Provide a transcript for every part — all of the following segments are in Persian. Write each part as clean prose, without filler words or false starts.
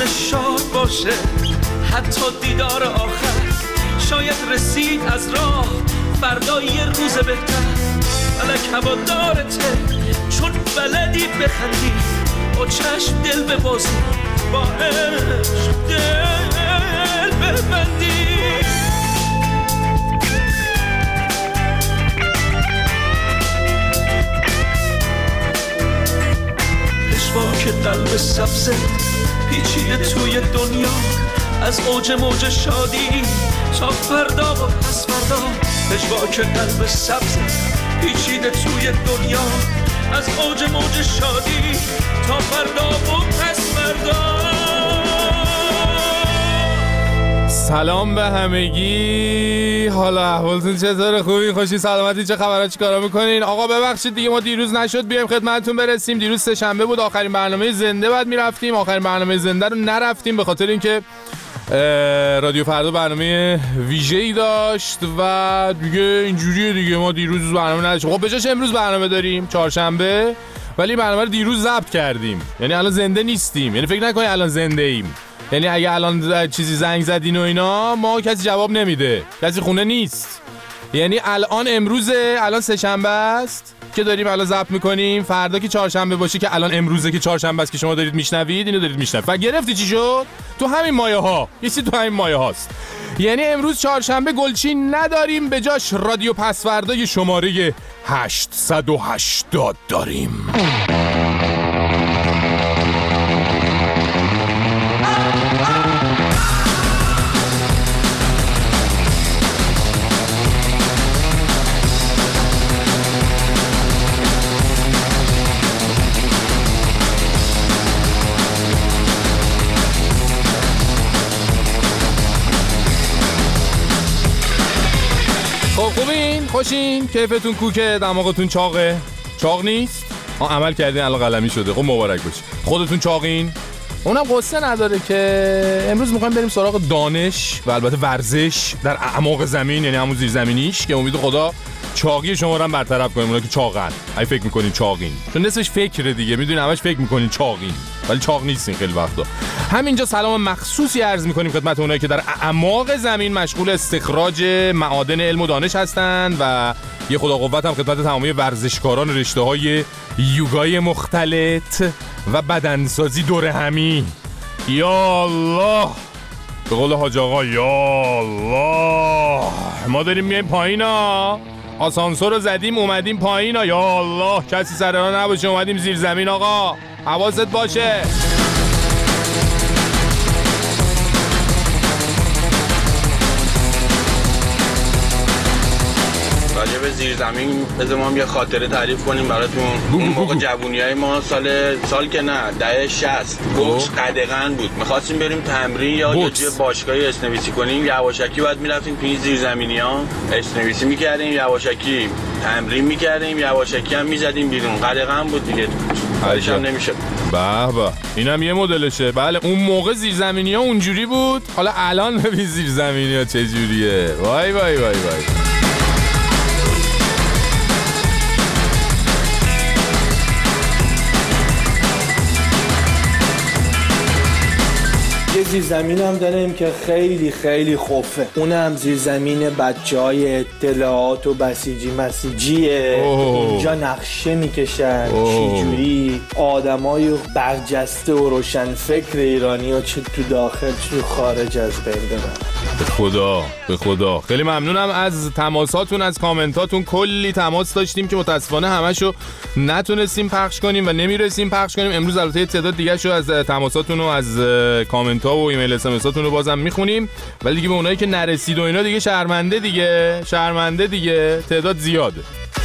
شاد باشه، حتی دیدار آخر شاید رسید از راه، فردا یه روز بهتر. فلک هوادارته چون بلدی بخندی، با چشم دل ببازی، با عشق دل ببندی. پشواک قلب سبزه پیچیده توی دنیا، از اوج موج شادی تا فردا و پس فردا. پشواک قلب سبزه پیچیده توی دنیا، از اوج موج شادی تا فردا و پس فردا. سلام به همگی، حالا احوالتون چطوره؟ خوبی؟ خوشی؟ سلامتی؟ چه خبرها؟ چیکارا میکنین؟ آقا ببخشید دیگه ما دیروز نشد بیایم خدمتتون برسیم. دیروز سه شنبه بود، آخرین برنامه زنده بعد میرفتیم. آخرین برنامه زنده رو نرفتیم به خاطر اینکه رادیو فردا برنامه ویژه‌ای داشت و دیگه اینجوریه دیگه. ما دیروز برنامه نداشتیم. خب بجاش امروز برنامه داریم چهارشنبه، ولی برنامه رو دیروز ضبط کردیم. یعنی الان زنده نیستیم، یعنی فکر نکنید الان زنده ایم. یعنی اگه الان چیزی زنگ زدین و اینا، ما کسی جواب نمیده، کسی خونه نیست. یعنی الان امروزه، الان سه شنبه است که داریم الان ضبط میکنیم. فردا که چهارشنبه باشه که الان امروزه که چهارشنبه است که شما دارید میشنوید، اینو دارید میشنوید. و گرفتی چی شد؟ تو همین مایه ها، یه چیزی تو همین مایه هاست. یعنی امروز چهارشنبه گلچین نداریم، به جاش رادیو پسوردا شماره 880 داریم. خوبین؟ خوشین؟ کیفتون کوکه؟ دماغتون چاقه؟ چاق نیست؟ عمل کردین الان قلمی شده. خب مبارک باشه. خودتون چاقین؟ اونم قصه نداره که امروز میخوایم بریم سراغ دانش و البته ورزش در اعماق زمین، یعنی همون زیرزمینیش، که امید خدا چاقی شما رو هم برطرف کنیم. اونا که چاقن، اگه فکر میکنین چاقین، چون نصفش فکره دیگه، میدونین همش فکر میکنین چاقین ولی چاق نیستین خیلی وقتا. همینجا سلام مخصوصی عرض میکنیم خدمت اونایی که در اعماق زمین مشغول استخراج معادن علم و دانش هستن و یه خدا قوت هم خدمت تمامی ورزشکاران رشته‌های یوگای مختلط و بدنسازی دور همی. یا الله، به قول حاج آقا یا الله، ما داریم میایم پایینا، آسانسور رو زدیم اومدیم پایینا. یا الله، کسی سر راه نباشه، اومدیم زیر زمین. آقا حواست باشه. راجع به زیر زمین بذار ما یه خاطره تعریف کنیم براتون. اون موقع جوونیای ما سال که نه دهه 60 بوکس قدغن بود. می‌خواستیم بریم تمرین یا یه باشگاهی اسنویسی کنیم، یواشکی بعد می‌رفتیم توی زیر زمینی‌ها اسنویسی می‌کردیم، یواشکی تمرین می‌کردیم، یواشکی هم می‌زدیم بیرون. قدغن بود دیگه، کارش هم نمی‌شد. به به، اینم یه مدلشه. بله اون موقع زیرزمینی‌ها اونجوری بود، حالا الان ببین زیرزمینی‌ها چه جوریه. وای وای وای وای. یه زیرزمین هم داریم که خیلی خیلی خوفه، اونم زیرزمین بچه‌های اطلاعات و بسیجی مسیجیه. اینجا نقشه میکشن چجوری آدمای برجسته و روشن فکر ایرانی و چه تو داخل چه تو خارج از بین ببرن. به خدا خیلی ممنونم از تماساتون، از کامنتاتون. کلی تماس داشتیم که متاسفانه همشو نتونستیم پخش کنیم و نمیرسیم پخش کنیم. امروز البته تعداد دیگه شو از تماساتون و از کامنت ها و ایمیل اس ام اس هاتون رو بازم میخونیم، ولی دیگه به اونایی که نرسید و اینا دیگه شرمنده دیگه تعداد زیاده.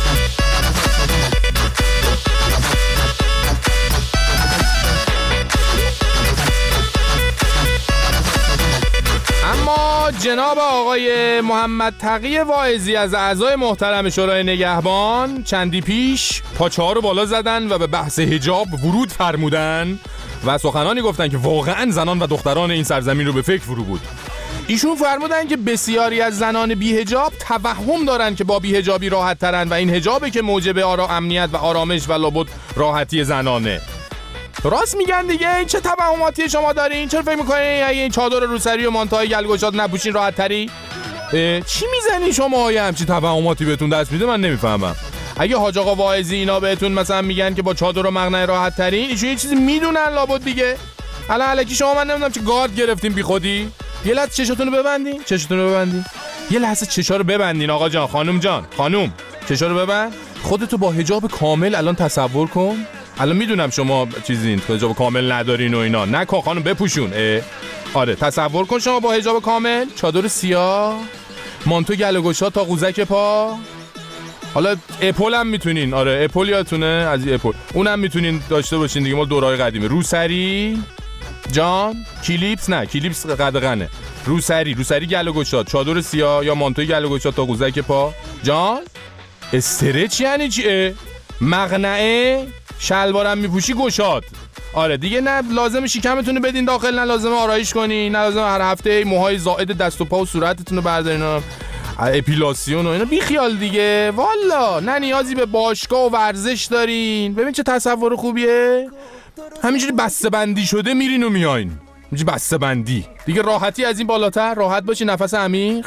اما جناب آقای محمد تقی واعظی از اعضای محترم شورای نگهبان چندی پیش پاچه‌ها رو بالا زدن و به بحث حجاب ورود فرمودن و سخنانی گفتن که واقعا زنان و دختران این سرزمین رو به فکر فرو بود. ایشون فرمودن که بسیاری از زنان بی‌حجاب توهم دارن که با بی‌حجابی راحت ترن و این حجابه که موجب امنیت و آرامش و لابد راحتی زنانه. راست میگن دیگه. این چه توهماتی شما دارین؟ چرا فکر میکنین اگه این چادر روسری و مانتوهای گلگشات نپوشین راحت تری؟ چی میزنین شما؟ همچین توهماتی بهتون دست میده؟ من نمیفهمم. اگه حاج آقا واعظی اینا بهتون مثلا میگن که با چادر و مقنعه راحت ترین، ایشون یه چیزی میدونن لابد دیگه. الان الکی شما من نمیدونم چه گارد گرفتین بی خودی. یه لحظه چشاتونو ببندین. یه لحظه چشا رو ببندین آقا جان، خانم چشا رو ببند. خودتو با حجاب کامل الان تصور کن. الان میدونم شما چیزین حجاب کامل ندارین و اینا. نکن خانم، بپوشون. آره تصور کن شما با حجاب کامل، چادر سیاه، مانتو گلگشات تا قوزک پا. حالا اپل هم میتونین، آره اپل یادتونه از اپل، اونم میتونین داشته باشین دیگه، مال دورای قدیمه. روسری جان، کلیپس قدغنه. روسری گلگشات، چادر سیاه یا مانتوی گلگشات تا قوزک پا. جان استرچ یعنی چیه؟ مقنعه شلوارم میپوشی گشاد. آره دیگه، نه لازم شکمتون رو بدین داخل، نه لازم آرایش کنین، نه لازم هر هفته موهای زائد دست و پا و صورتتون رو بردارین، اپیلاسیون و اینا. بی خیال دیگه والا، نه نیازی به باشگاه و ورزش دارین. ببین چه تصور خوبیه، همینجوری بسته بندی شده میرین و میاین، همینجوری بسته بندی دیگه. راحتی از این بالاتر؟ راحت باشی، نفس عمیق.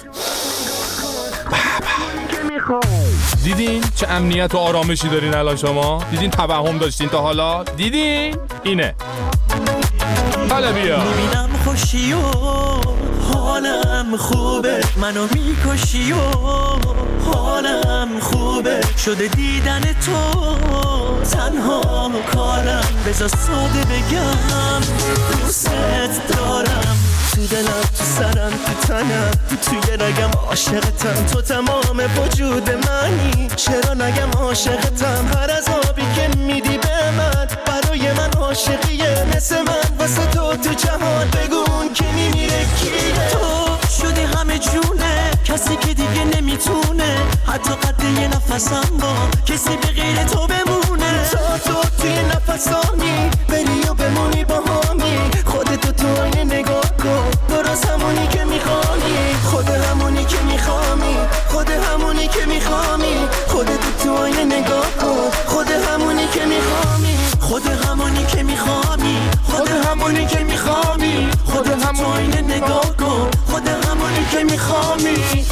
دیدین چه امنیت و آرامشی دارین الان شما؟ دیدین توهم داشتین تا حالا؟ دیدین؟ اینه. حالا بیا میبینم خوشی و حالم خوبه، منو میکشی و حالم خوبه، شده دیدن تو تنها کارم، بذار ساده بگم دوست دارم، تو دلم، تو سرم، تو تنم، توی رگم عاشقتم، تو تمام وجود منی، چرا نگم عاشقتم؟ هر از آبی که میدی به من برای من عاشقیه، مثل من واسه تو جهان بگون که میمیره کیه؟ تو شدی همه جونه، کسی که دیگه نمیتونه حتی قد یه نفسم با کسی به غیر تو بمونه. تو توی نفسانی بری و بمونی با همی، خودتو تو آینه نگاه کن، درست همونی که میخوانی، خود همونی که میخوانی، خود همونی که میخوانی، خودتو تو آینه نگاه کن، خود همونی که میخوانی، خود همونی که میخوانی، خود همونی که میخوانی، خودتو تو آینه نگاه کن، خود همونی که میخوانی.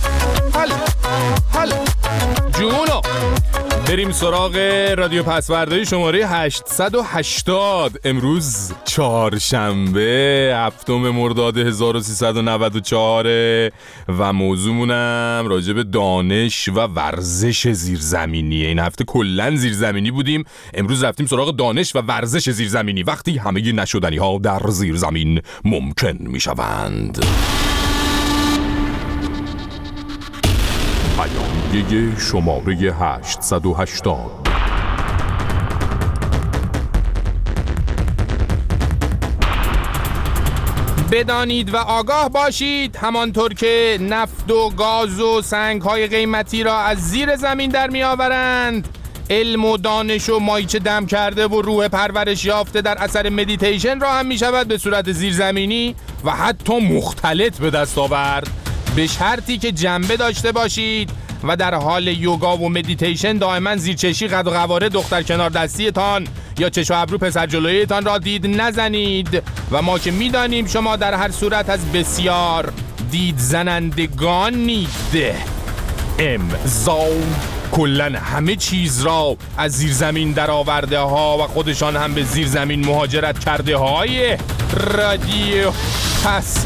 حل جونو بریم سراغ رادیو پسورداری شماره 880. امروز چهارشنبه 7 مرداد 1394 و موضوعمونم راجع به دانش و ورزش زیرزمینیه. این هفته کلن زیرزمینی بودیم، امروز رفتیم سراغ دانش و ورزش زیرزمینی. وقتی همه نشدنی ها در زیرزمین ممکن میشوند. پیامگه شماره 880. بدانید و آگاه باشید همانطور که نفت و گاز و سنگ‌های قیمتی را از زیر زمین در می‌آورند، علم و دانش و مایچه دم کرده و روح پرورش یافته در اثر مدیتیشن را هم می‌شود به صورت زیرزمینی و حتی مختلط به دست آورد، به شرطی که جنبه داشته باشید و در حال یوگا و مدیتیشن دائما زیرچشی قد و قواره دختر کنار دستیتان یا چش و ابرو پسر جلویتان را دید نزنید و ما که میدانیم شما در هر صورت از بسیار دید زنندگانید. امضا کلن همه چیز را از زیرزمین در آورده ها و خودشان هم به زیرزمین مهاجرت کرده های رادیو پس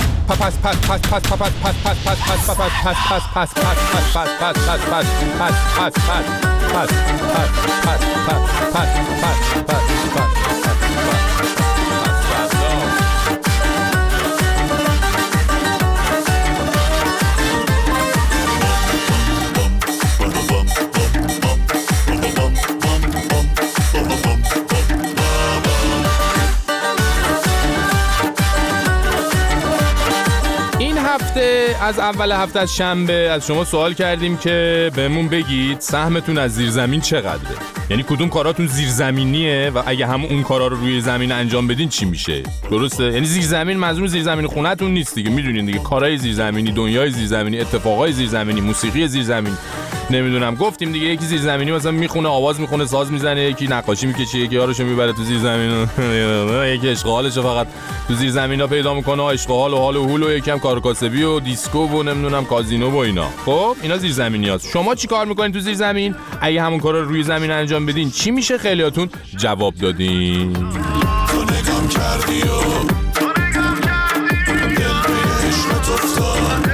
از اول هفته از شنبه از شما سوال کردیم که بهمون بگید سهمتون از زیرزمین چقدره. یعنی کدوم کاراتون زیرزمینیه و اگه هم اون کارا رو روی زمین انجام بدین چی میشه؟ درسته؟ یعنی زیرزمین منظور زیرزمین خونه‌تون نیست دیگه، میدونین دیگه، کارهای زیرزمینی، دنیای زیرزمینی، اتفاقای زیرزمینی، موسیقی زیرزمینی، نمیدونم گفتیم دیگه. یکی زیرزمینی مثلا میخونه، آواز میخونه، ساز میزنه، یکی نقاشی میکشه، یکی یارشو میبره تو زیرزمین، یکی اشغالشو فقط تو زیرزمینا پیدا میکنه، اشغال و حال و هول، و یکی هم کار کاسبی و دیسکو و نمیدونم کازینو و اینا. خب اینا زیرزمینیاست. شما چی کار میکنین تو زیرزمین؟ اگه همون کارا رو روی زمین انجام بدین چی میشه؟ خیلیاتون جواب دادین. تو نگام کردی و دل به عشقت افتاد.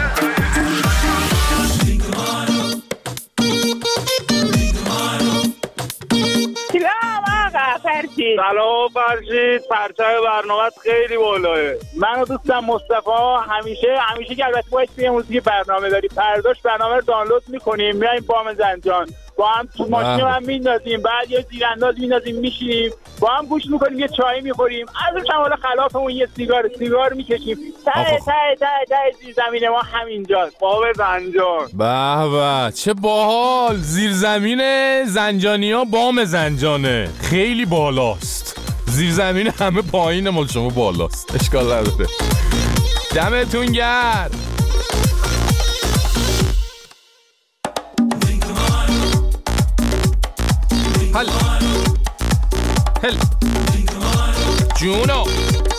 سلام فرشید، پرچم برنامه‌ات خیلی بالاه. من و دوستم مصطفی همیشه که البته باید توی موزیک برنامه داری پرداش برنامه رو دانلود میکنیم، میایم بام زنجان با هم تو ماشین هم میندازیم، بعد یه زیرانداز میندازیم میشینیم با هم گوش میکنیم، یه چای میخوریم، ازش هم حالا خلافمون یه سیگار میکشیم. ته زیر زمین ما همینجاست، بام زنجان. به به چه باحال. زیرزمین زنجانیا بام زنجانه، خیلی بالاست. زیرزمین همه پایین، مال شما بالاست. اشکال نداره. دمتون گرم. هل جونو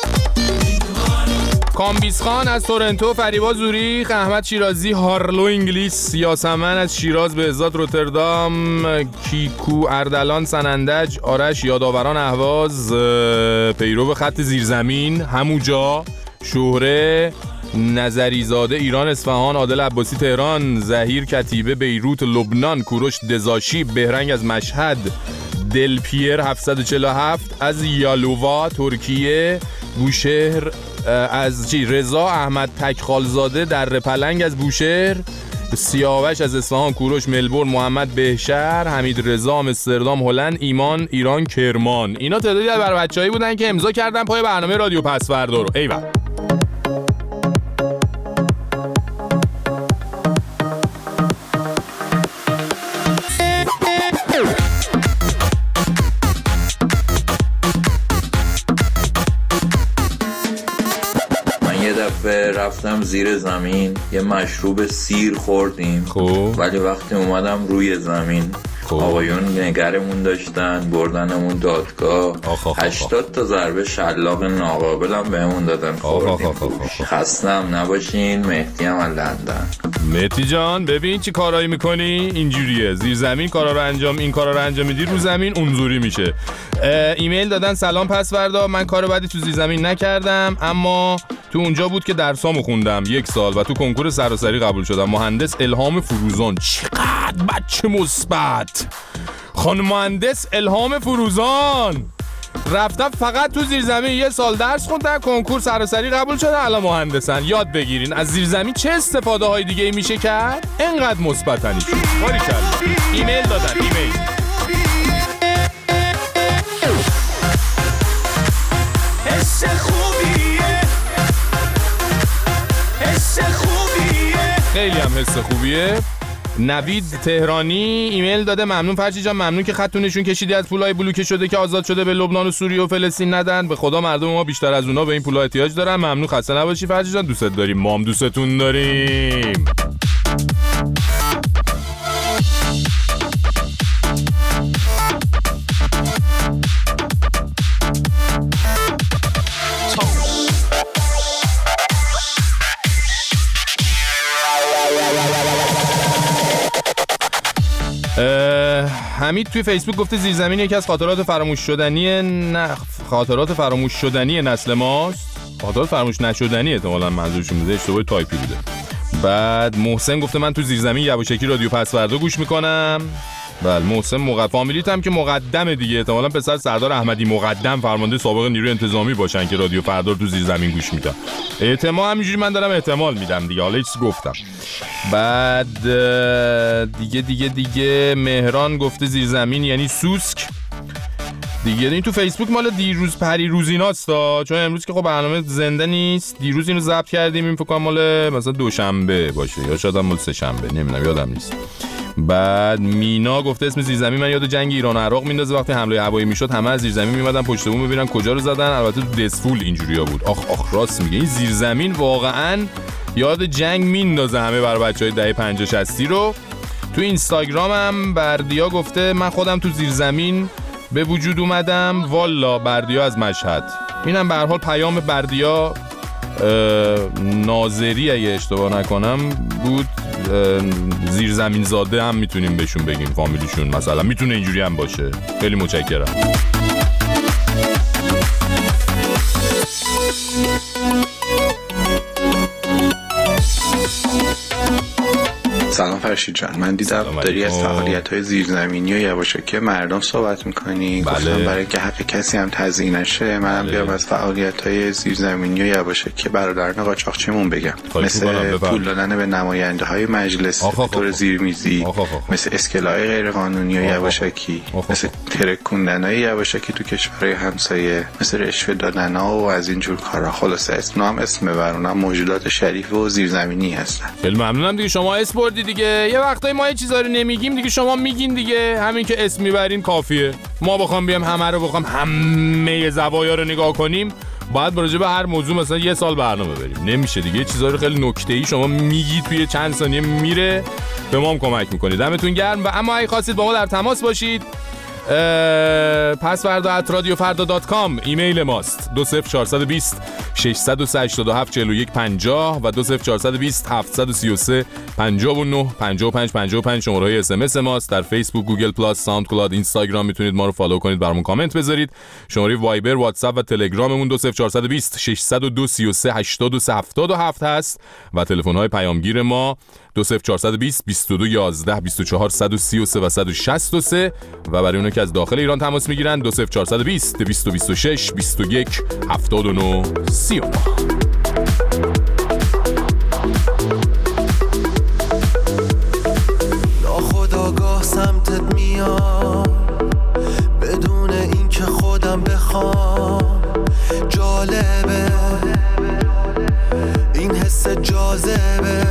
کامبیز خان از تورنتو، فریبا زوریخ، احمد شیرازی هارلو انگلیس، یاسمن از شیراز، بهزاد روتردام، کیکو اردلان سنندج، آرش یادآوران اهواز، پیرو خط زیرزمین هموجا، شهره نظریزاده ایران اصفهان، عادل عباسی تهران، زهیر کتیبه بیروت لبنان، کوروش دزاشی بهرنگ از مشهد، دلپیر 747 از یالووا ترکیه، بوشهر از رضا احمد تکخالزاده در پلنگ از بوشهر، سیاوش از اصفهان، کوروش ملبورن، محمد بهشهر، حمید رضا آمستردام هلند، ایمان ایران کرمان. اینا تعدادی از بچه‌هایی بودن که امضا کردن پای برنامه رادیو پسوردا رو. ایول. رفتم زیر زمین، یه مشروب سیر خوردیم. ولی وقتی اومدم روی زمین آقایون نگرمون داشتن، بردنمون دادگاه. 80 تا ضربه شلاق ناقابلم بهمون دادن، خوردیم. خستم نباشین. مهدی هم از لندن. مهدی جان ببین چی کارایی میکنی، اینجوریه. زیر زمین کارا رو این کارا رو انجام میدی، رو زمین اونجوری میشه. ایمیل دادن سلام پسوردا، من کار بعدی تو زیر زمین نکردم، اما تو اونجا بود که درسامو خوندم 1 سال و تو کنکور سراسری قبول شدم. مهندس الهام فروزان. چقدر بچه مثبت. خانم مهندس الهام فروزان رفتم فقط تو زیرزمین 1 سال درس خوندن، کنکور سراسری قبول شدن، الان مهندسن. یاد بگیرین از زیرزمین چه استفاده های دیگه میشه کرد. انقدر مثبتنی شد. باریکلا. ایمیل دادن. ایمیل حس خوبیه، حس خوبیه، خیلی هم حس خوبیه. نوید تهرانی ایمیل داده ممنون فرشی جان، ممنون که خطتون نشون کشیدی از پولای بلوکه شده که آزاد شده به لبنان و سوریه و فلسطین ندن. به خدا مردم ما بیشتر از اونا به این پولا احتیاج دارن. ممنون، خسته نباشی فرشی جان، دوست داریم، ما هم دوستتون داریم. حمید توی فیسبوک گفته زیرزمین یکی از خاطرات فراموش شدنی نسل ماست. خاطرات فراموش نشدنی احتمالاً منظورشون بوده، اشتباه تایپی بوده. بعد محسن گفته من تو زیرزمین یواشکی رادیو پسوردا گوش میکنم. بله محسن فامیلیت هم که مقدمه دیگه، احتمالاً پسر سردار احمدی مقدم فرمانده سابق نیروی انتظامی باشن که رادیو فردا تو زیرزمین گوش میدن. احتمال همینجوری من دارم احتمال میدم دیگه، حالا چیزی گفتم. بعد دیگه مهران گفته زیرزمین یعنی سوسک دیگه. این تو فیسبوک مال دیروز پری روزیناست چون امروز که خب برنامه زنده نیست. دیروز اینو ضبط کردیم، این فکر کنم مال مثلا دوشنبه باشه یا شاید هم مال سه شنبه، نمیدونم یادم نیست. بعد مینا گفته اسم زیرزمین من یاد جنگ ایران و عراق میندازه، وقتی حمله هوایی میشد همه از زیرزمین میومدن پشت بوم ببینن کجا رو زدن. البته تو دسفول اینجوریا بود. آخ راست میگه، این زیرزمین واقعا یاد جنگ میندازه همه برای بچهای دهه 50 60 رو. تو اینستاگرامم بردیا گفته من خودم تو زیرزمین به وجود اومدم، والا. بردیا از مشهد. اینم به هر حال پیام بردیا ناظری اگه اشتباه نکنم بود. زیرزمین زاده هم میتونیم بهشون بگیم، فامیلیشون مثلا میتونه اینجوری هم باشه. خیلی متشکرم. سلام فرشید جان، من دیدم داری از فعالیت‌های زیرزمینی و یواشکی مردم صحبت می‌کنی. گفتم برای که حق کسی هم تضییع نشه منم بیام از فعالیت‌های زیرزمینی و یواشکی برادران قاچاقچیمون بگم. مثل پول دادن به نماینده‌های مجلس به طور زیرمیزی، مثل اسکلای غیرقانونی و یواشکی، مثل ترکوندن‌های یواشکی تو کشورهای همسایه، مثل رشوه دادن‌ها و از این جور کارا. خلاصه اسم ببرونم موجودات شریف و زیرزمینی هستن. خیلی ممنونم دیگه، شما اسم بردی دیگه. یه وقتایی ما یه چیزا رو نمیگیم دیگه، شما میگین دیگه. همین که اسم میبرین کافیه. ما بخوام بیام همه زوایا رو نگاه کنیم، باید راجع به هر موضوع مثلا یه سال برنامه بریم. نمیشه دیگه. چیزا رو خیلی نکته‌ای شما میگی توی چند ثانیه میره، به ما هم کمک میکنید. دمتون گرم. و اما اگه خواستید با ما در تماس باشید، pasvarda@radiofarda.com ایمیل ماست. 20420 687 4150 و 20420 733 59 55 55 شماره‌های اس ام اس ماست. در فیسبوک، گوگل پلاس، ساوند کلاود، اینستاگرام میتونید ما رو فالو کنید، برامون کامنت بذارید. شماره وایبر، واتساپ و تلگراممون 20420 602 33 83 77 هست و تلفن‌های پیامگیر ما 20420 22 11 24 133 و 163 و برای اونایی که از داخل ایران تماس میگیرن 20420 226 21 79 39. ناخودآگاه سمتت میام بدون اینکه خودم بخوام. جالبه این حس جاذبه،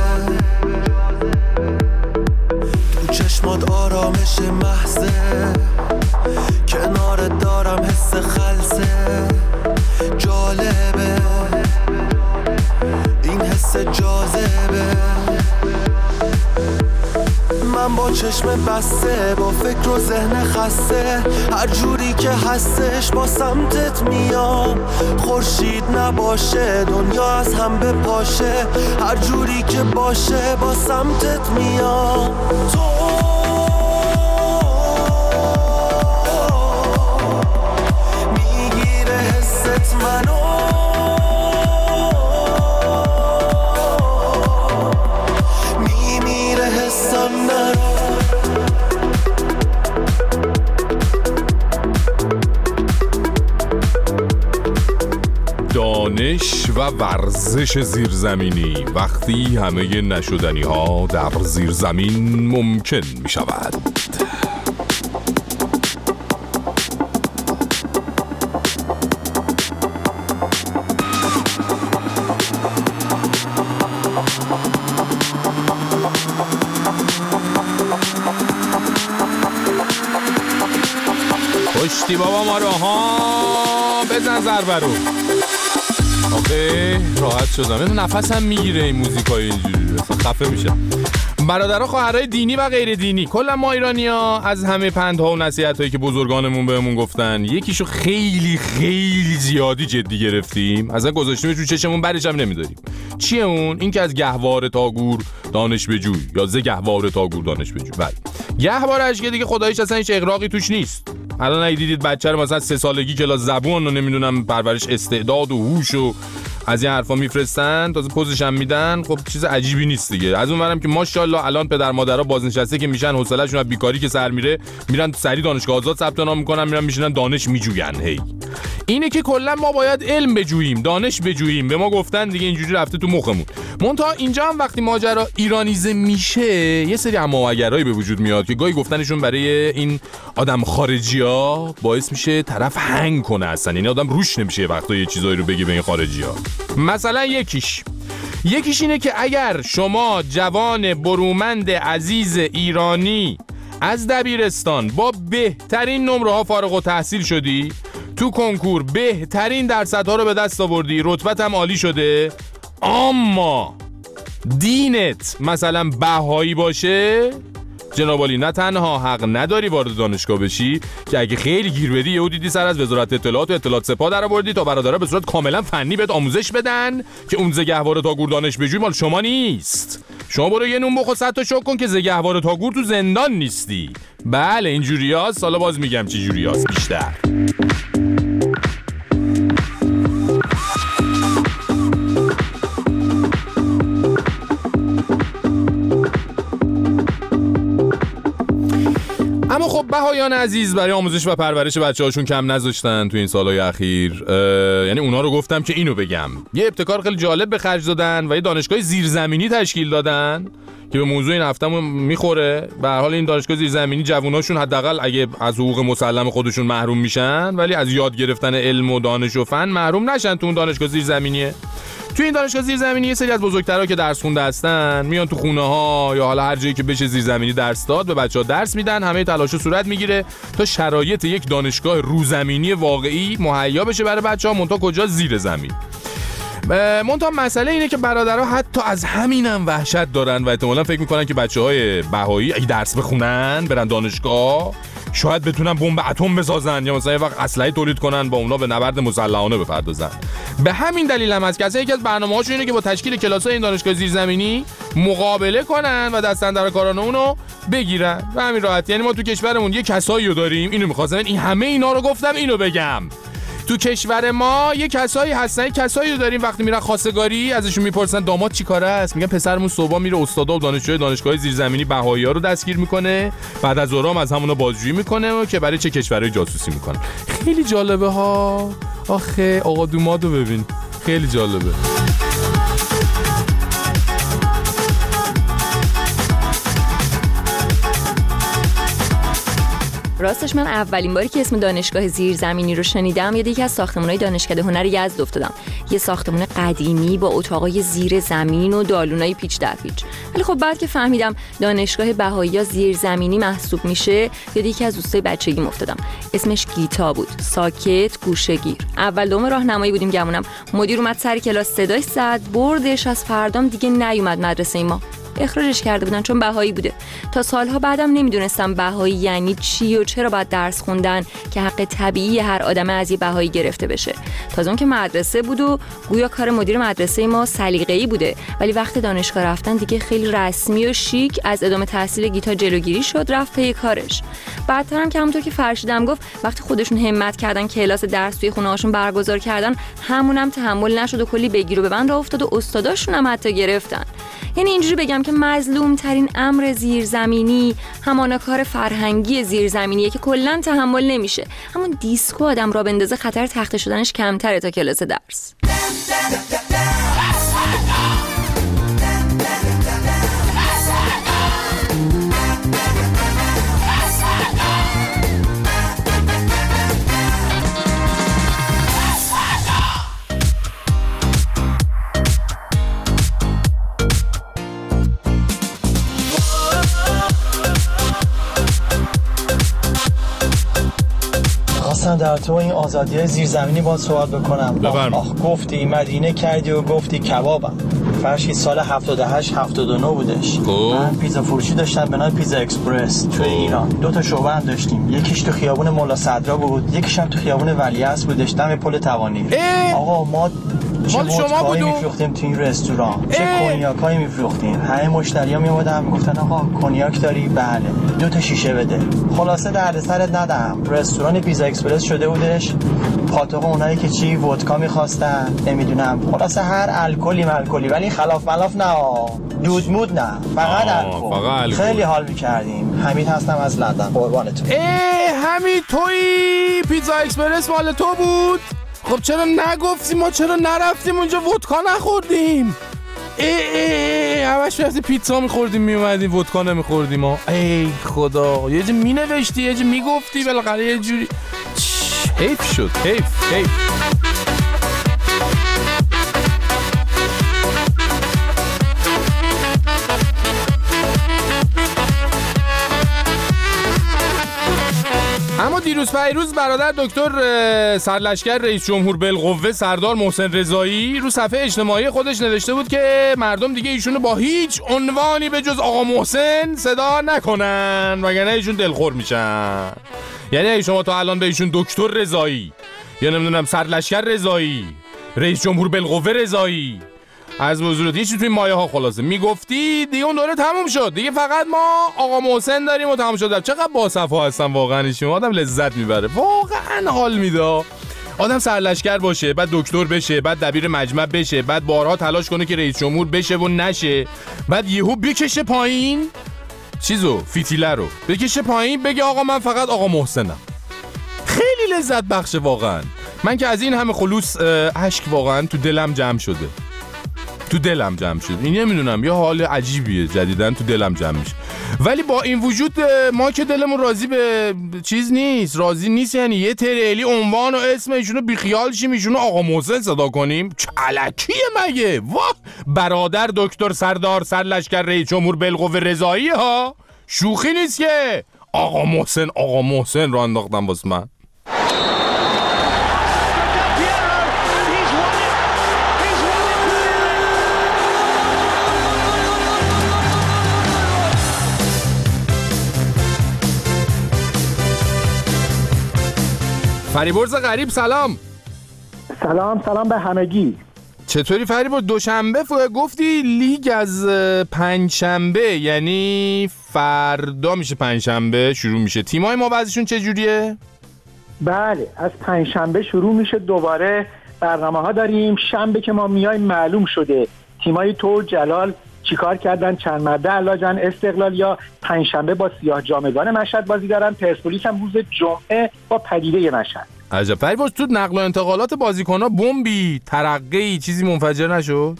تو چشمات آرامش محضه، کنارت دارم حس خلسه. جالبه این حس جاذبه، من با چشم بسته، با فکر و ذهن خسته، هر جوری که هستش با سمتت میام. خورشید نباشه دنیا از هم بپاشه، هر جوری که باشه با سمتت میام. تو میگیره حست منو، میمیره حسم نرو. دانش و ورزش زیرزمینی، وقتی همه نشدنی ها در زیرزمین ممکن می شود. پشتی بابا ما رو ها، بزن ضربه رو. آخه راحت شدم. نفسم میگیره این موزیکای اینجوری، خفه میشه. برادرها، خواهرای دینی و غیر دینی، کلا ما ایرانی‌ها از همه پندها و نصیحتایی که بزرگانمون بهمون گفتن یکیشو خیلی خیلی زیادی جدی گرفتیم، اصلا گذاشتیمش رو چشمون، برش هم نمی‌داریم. چیه اون؟ این که از گهواره تا گور دانش بجوی، یا ز گهواره تا گور دانش بجوی. بله، گهواره‌اش که دیگه خداییش اصلا هیچ اغراقی توش نیست. الان اگه دیدید بچه رو مثلا 3 سالگی کلاس زبون و نمیدونم پرورش استعداد و هوش و از این حرفا میفرستن، تازه پوزش هم میدن، خب چیز عجیبی نیست دیگه. از اون برم که ماشاءالله الان پدر مادرها بازنشسته که میشن، حوصله‌شون از بیکاری که سر میره، میرن سری دانشگاه آزاد ثبت نام میکنن، میرن میشینن دانش میجوین. هی اینه که کلا ما باید علم بجوییم، دانش بجوییم. به ما گفتن دیگه، اینجوری رفته تو مخمون. منتها اینجا هم وقتی ماجرا ایرانیزه میشه، یه سری عماوگرایی به وجود میاد که گاهی گفتنشون برای این آدم خارجی‌ها باعث میشه طرف هنگ کنه اصلا. این آدم روش نمیشه وقتا یه چیزایی رو بگه به این خارجی‌ها. مثلا یکیش یکیش اینه که اگر شما جوان برومند عزیز ایرانی از دبیرستان با بهترین نمره ها فارغ التحصیل شدی، تو کنکور بهترین درصدها رو به دست آوردی، رتبت هم عالی شده، اما دینت مثلا بهایی باشه، جناب عالی نه تنها حق نداری وارد دانشگاه بشی که اگه خیلی گیر بدی یهو دیدی سر از وزارت اطلاعات و اطلاعات سپاه در آوردی تا برادرها به صورت کاملا فنی بهت آموزش بدن که اون زگهواره تاگور دانشجویی مال شما نیست. شما برو یه نون بخور 100 تا شک کن که زگهواره تاگور تو زندان نیستی. بله اینجوریاست. حالا باز میگم چه جوریاست بیشتر. اما خب بهایان عزیز برای آموزش و پرورش بچه‌هاشون کم نذاشتن تو این سالهای اخیر. یعنی اونا رو گفتم که اینو بگم. یه ابتکار خیلی جالب به خرج دادن و یه دانشگاه زیرزمینی تشکیل دادن که به موضوع این هفتهمون میخوره. به هر حال این دانشگاه زیرزمینی جووناشون حداقل اگه از حقوق مسلم خودشون محروم میشن ولی از یاد گرفتن علم و دانش و فن محروم نشن تو اون دانشگاه زیرزمینیه. تو این دانشگاه زیرزمینی یه سری از بزرگترها که درس خونده هستن میان تو خونه ها یا حالا هر جایی که بشه زیرزمینی درس داد به بچه‌ها درس میدن. همه تلاشو صورت میگیره تا شرایط یک دانشگاه روزمینی واقعی مهیا بشه برای بچه‌ها، منتها کجا؟ زیر زمین. منتها مسئله اینه که برادرها حتی از همینم وحشت دارن و احتمالاً فکر میکنن که بچه‌های بهایی اگه درس بخونن برن دانشگاه شاید بتونن بمب اتم بسازن یا مثلا یه وقت اسلحه تولید کنن با اونا به نبرد مسلحانه بپردازن. به همین دلیل هم هست که یکی از برنامه‌هاشون اینه که با تشکیل کلاس‌های این دانشگاه زیرزمینی مقابله کنن و دست‌اندرکاران اونو بگیرن. و همین راحت. یعنی ما تو کشورمون یه کسایی رو داریم، اینو می‌خواستم این همه اینا رو گفتم اینو بگم. تو کشور ما یه کسایی هستن، کسایی رو داریم وقتی میرن خواستگاری ازشون میپرسن داماد چی کاره است، میگن پسرمون صبح میره استادا و دانشجوی دانشگاه زیرزمینی بهایی‌ها رو دستگیر میکنه، بعد از ظهر از همونا بازجویی میکنه و که برای چه کشورهای جاسوسی میکنه. خیلی جالبه ها. آخه آقا دومادو ببین، خیلی جالبه. راستش من اولین باری که اسم دانشگاه زیرزمینی رو شنیدم یکی از ساختمان‌های دانشکده هنر یزد افتادم. یه ساختمان قدیمی با اتاقای زیر زمین و دالونای پیچ در پیچ. ولی خب بعد که فهمیدم دانشگاه بهایی‌ها زیرزمینی محسوب میشه یکی از دوستای بچگیم افتادم. اسمش گیتا بود. ساکت، گوشه‌گیر. اول دوم راهنمایی بودیم گمونم. مدیر اومد سر کلاس صداش زد، بردش. از فردام دیگه نیومد مدرسه ما. اخراجش کرده بودن چون بهایی بوده. تا سالها بعدم نمیدونستم بهایی یعنی چی و چرا باید درس خوندن که حق طبیعی هر آدم از یه بهایی گرفته بشه. تازه اون که مدرسه بود و گویا کار مدیر مدرسه ما سلیقه‌ای بوده، ولی وقت دانشگاه رفتن دیگه خیلی رسمی و شیک از ادامه تحصیل گیتا جلوگیری شد، رفت پی کارش. بعدترم که همونطور که فرشیدم گفت وقتی خودشون همت کردن کلاس درس توی خونه‌هاشون برگزار کردن، همونم تحمل نشد و کلی بگیر و ببند راه افتاد و استاداشون هم حتی گرفتن. یعنی اینجوری بگم که مظلوم ترین امر زیرزمینی همان کار فرهنگی زیرزمینیه که کلاً تحمل نمیشه. همون دیسکو آدم را بندازه خطر تخته شدنش کمتره تا کلاس درس. در تو این آزادی‌های زیرزمینی باید صحبت بکنم. گفتی مدینه کردی و گفتی کبابم. فرشید سال 78 79 بودش. من پیزا فروشی داشتم به نام پیزا اکسپرس توی ایران. 2 تا شعبه هم داشتیم. یکیش تو خیابون مولا صدرا بود، یکیش هم تو خیابون ولیعصر بودش دم پل توانی. آقا ما شما میفروختیم تو این رستوران، چه کنیاکایی میفروختیم. همه مشتری‌ها میومدن میگفتن آقا کنیاک داری؟ بله. 2 تا شیشه بده. خلاصه دردسرت ندم. رستوران پیزا اکسپرس شده بودش پاتوق اونایی که چی ودکا می‌خواستن، نمیدونم. خلاصه هر الکلی ولی خلاف ملاف نه، دود مود نه، فقط الکل. خیلی حال می‌کردیم. حمید هستم از لندن. قربانتون. حمید تویی پیزا اکسپرس مال تو بود؟ خب چرا نگفتی؟ ما چرا نرفتیم اونجا ودکا نخوردیم؟ همش رفتیم پیتزا میخوردیم میومدیم ودکا نمیخوردیم ها. ای خدا، یه جا مینوشتی یه جا میگفتی بالاخره یه جوری. حیف شد، حیف. دیروز پیروز برادر دکتر سرلشکر رئیس جمهور بالقوه سردار محسن رضایی رو صفحه اجتماعی خودش نوشته بود که مردم دیگه ایشونو با هیچ عنوانی به جز آقا محسن صدا نکنن وگرنه ایشون دلخور میشن. یعنی اگه شما تا الان به ایشون دکتر رضایی یا نمیدونم سرلشکر رضایی رئیس جمهور بالقوه رضایی از حضورت یه چیزی توی مایه ها خلاصه میگفتی دیگه اون دوره تموم شد، دیگه فقط ما آقا محسن داریم و تموم شد. چقدر باصفا هستن واقعا ایشون، آدم لذت میبره، واقعا حال میده. آدم سرلشکر باشه، بعد دکتر بشه، بعد دبیر مجمع بشه، بعد بارها تلاش کنه که رئیس جمهور بشه و نشه، بعد یهو بکشه پایین چیزو فیتیله رو بکشه پایین بگه آقا من فقط آقا محسنم. خیلی لذت بخشه واقعا. من که از این همه خلوص اشک واقعا تو دلم جمع شده. این نمیدونم یه حال عجیبیه جدیدن تو دلم جمع میشه. ولی با این وجود ما که دلمون راضی به چیز نیست، راضی نیست. یعنی یه تریلی عنوان و اسم ایشونو بیخیال شیم ایشونو آقا محسن صدا کنیم، چلکیه مگه؟ واه، برادر دکتر سردار سرلشکر رئیس جمهور بالقوه رضایی ها، شوخی نیست که آقا محسن رو انداختم واسه من. فریبرز غریب سلام به همگی. چطوری فریبرز؟ دوشنبه گفتی لیگ از پنجشنبه، یعنی فردا میشه پنجشنبه شروع میشه. تیمای ما وضعشون چجوریه؟ بله از پنجشنبه شروع میشه، دوباره برنامه ها داریم. شنبه که ما میایم معلوم شده تیمای تو جلال چیکار کردن، چند مرده علاجن استقلال یا پنجشنبه با سیاه جامگان مشهد بازی دارن، پرسپولیس هم روز جمعه با پدیده مشهد. عجب. فریبرز تو نقل و انتقالات بازیکن‌ها بمبی ترقی چیزی منفجر نشد؟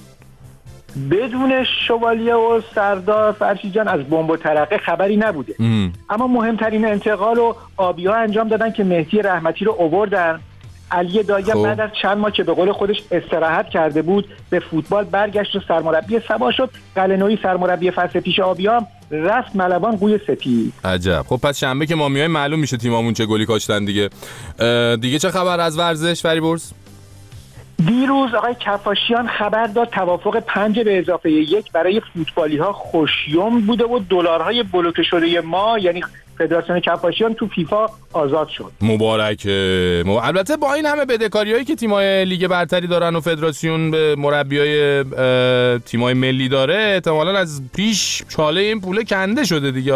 بدون شوالیه و سردار فرشید جان از بمب و ترقه خبری نبوده. اما مهمترین انتقال رو آبی‌ها انجام دادن که مهدی رحمتی رو آوردن. علی دایم بعد از چند ماه که به قول خودش استراحت کرده بود به فوتبال برگشت و سرمربی سبا شد. قلعه‌نویی سرمربی فصل پیش آبیام رفت ملوان قوی سپید. عجب. خب پس شنبه که ما میایم معلوم میشه تیمامون چه گلی کاشتن دیگه. دیگه چه خبر از ورزش فریبرز؟ دیروز آقای کفاشیان خبر داد توافق 5 به اضافه 1 برای فوتبالی ها خوشیوم بوده و دلارهای بلوکه شده ما یعنی فدراسیون کفاشیان تو فیفا آزاد شد. مبارکه. البته با این همه بدهکاریایی که تیمای لیگ برتری دارن و فدراسیون به مربیای تیمای ملی داره احتمالاً از پیش چاله این پول کنده شده دیگه.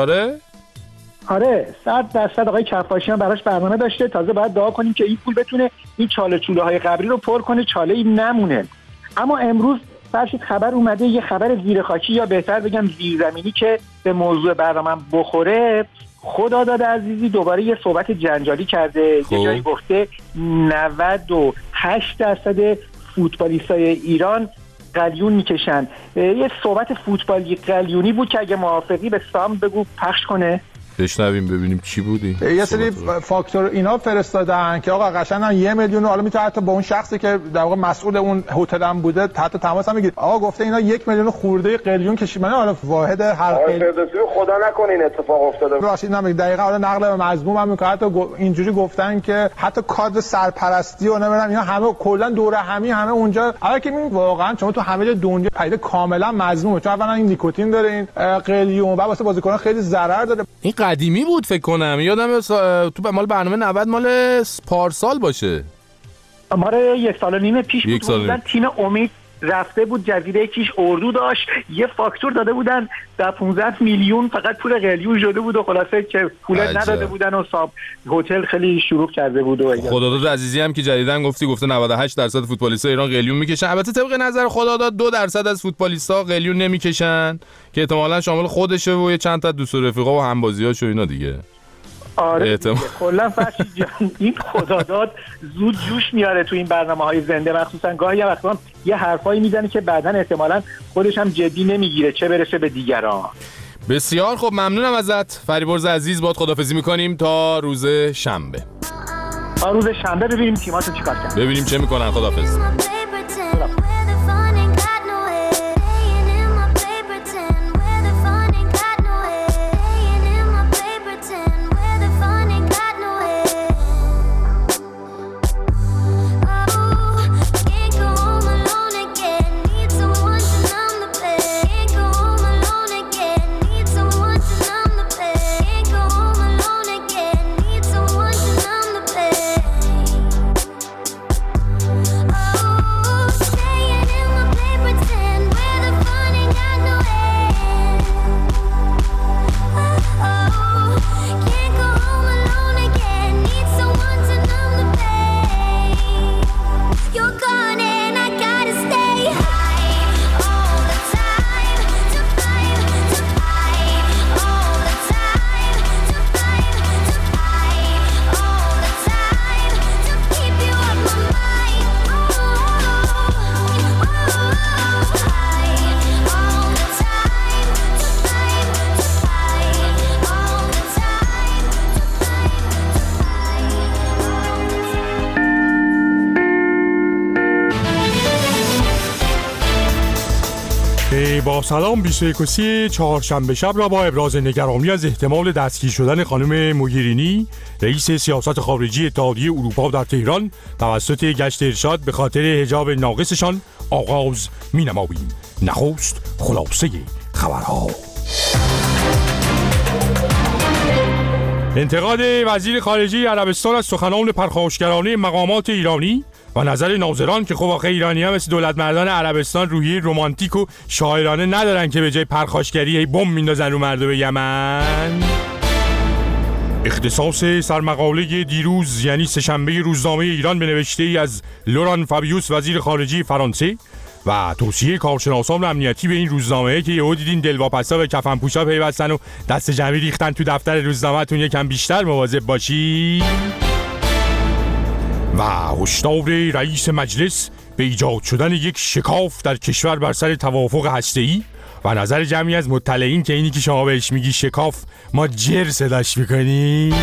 آره 100% آقای کفاشیان براش برنامه داشته. تازه باید دعا کنیم که این پول بتونه این چاله چوله های قبری رو پر کنه، چاله ای نمونه. اما امروز فرشید خبر اومده، یه خبر زیرخاکی یا بهتر بگم زیرزمینی که به موضوع برنامه بخوره. خداداد عزیزی دوباره یه صحبت جنجالی کرده. یه جایی گفته 98% فوتبالیستای ایران قلیون میکشن. یه صحبت فوتبالی قلیونی بود که اگه موافقی به سام بگو پخش کنه بشنویم ببینیم چی بودی. یه سری فاکتور اینا فرستادن که آقا قشنگاً 1 میلیون، حالا میتونه حتی با اون شخصی که در واقع مسئول اون هتل هم بوده حتی تماس هم میگیره. آقا گفته اینا 1 میلیون خورده قلیون کشیدن. حالا واحد هر خدا نکنه این اتفاق افتاده باشه. نمیگه دقیقاً. حالا نقل به مضمون هم میگه حتی اینجوری گفتن که حتی کادر سرپرستی و نمیدونم اینا همه کلا دوره همه اونجا. حالا که این واقعا شما تو همه جای دنیا پیدا کاملا مضمونه، چون اولا این نیکوتین داره این قلیون، بعد واسه بازیکنان خیلی ضرر داره. این قدیمی بود فکر کنم، یادم تو مال برنامه 90 مال پارسال باشه. ماره 1 سال و نیم پیش بود. تیم امید رفته بود جزیره کیش، اردو داشت، یه فاکتور داده بودن در 15 میلیون فقط پول قلیون شده بود و خلاصه که پول نداده بودن و صاحب هتل خیلی شروع کرده بود. و خداداد عزیزی هم که جدیدن گفته 98% فوتبالیستای ایران قلیون میکشن. البته طبق نظر خداداد 2% از فوتبالیستا قلیون نمیکشن که احتمالاً شامل خودشه و چند تا دوست و رفیقا و همبازیاشو اینا دیگه. آره کلا فرشید جان این خداداد زود جوش میاره تو این برنامه‌های زنده، مخصوصا گاهی وقتا یه حرفایی میزنه که بعداً احتمالاً خودش هم جدی نمیگیره چه برسه به دیگران. بسیار خب ممنونم ازت فریبرز عزیز. باهات خداحافظی میکنیم تا روز شنبه. تا روز شنبه ببینیم تیم‌ها چیکار کردن، ببینیم چه میکنن. خداحافظ. با سلام 21 چهارشنبه شب را با ابراز نگرانی از احتمال دستگیر شدن خانم موگرینی رئیس سیاست خارجی اتحادیه اروپا در تهران توسط گشت ارشاد به خاطر حجاب ناقصشان آغاز می‌نماییم. نخست خلاصه خبرها. انتقاد وزیر خارجه عربستان از سخنان پرخاشگرانه مقامات ایرانی و نظر ناظران که خب آخه ایرانی ها مثل دولت مردان عربستان روحیه رمانتیک و شاعرانه ندارن که به جای پرخاشگری بمب میندازن رو مردم یمن. اختصاص سرمقاله دیروز یعنی سه‌شنبه روزنامه ایران به نوشته ای از لوران فابیوس وزیر خارجه فرانسه و توصیه کارشناسان امنیتی به این روزنامه که یهو دیدین دلواپسا به کفن پوشا پیوستن و دست جمعی ریختن تو دفتر روزنامه‌تون یکم بیشتر مواظب باشی. و هشدار رئیس مجلس به ایجاد شدن یک شکاف در کشور بر سر توافق هسته‌ای و نظر جمعی از مطلعین که اینی که شما بهش میگی شکاف ما جر صداش میکنیم.